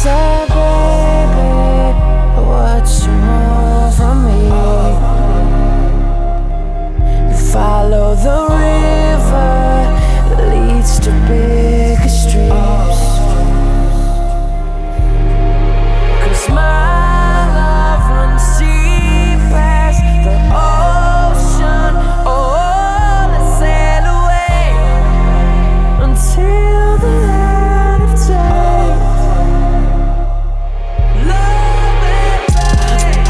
say, baby, what you want from me? You follow the river that leads to bigger streams. 'Cause my love runs deep past the ocean. Oh, let's sail away until the light of day. Love it, babe.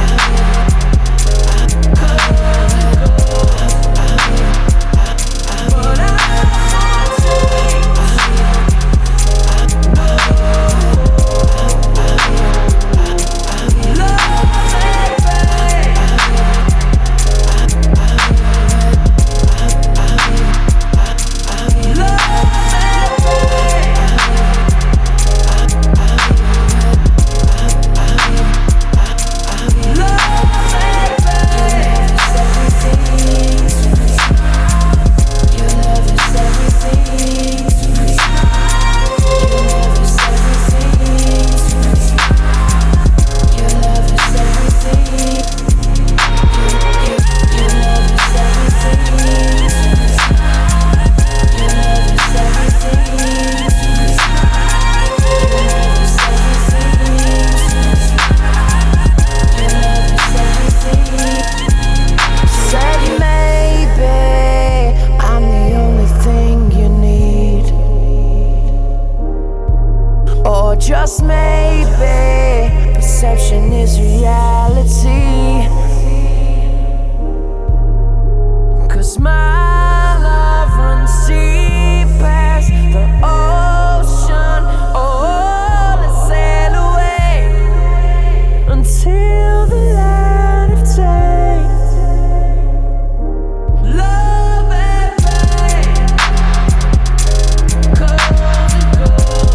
But I want to just maybe, perception is reality. 'Cause my love runs deep past the ocean. Oh, let's sail away until the light of day. Love it, babe. Cold and cold.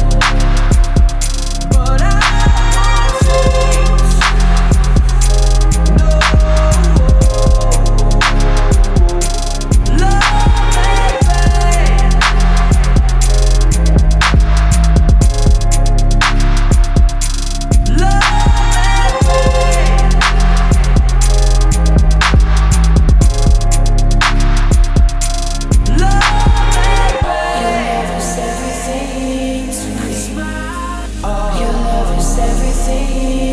But I want change. No. Love it, babe. Love it, babe. Love it, babe. Your love is everything to me. Your love is everything.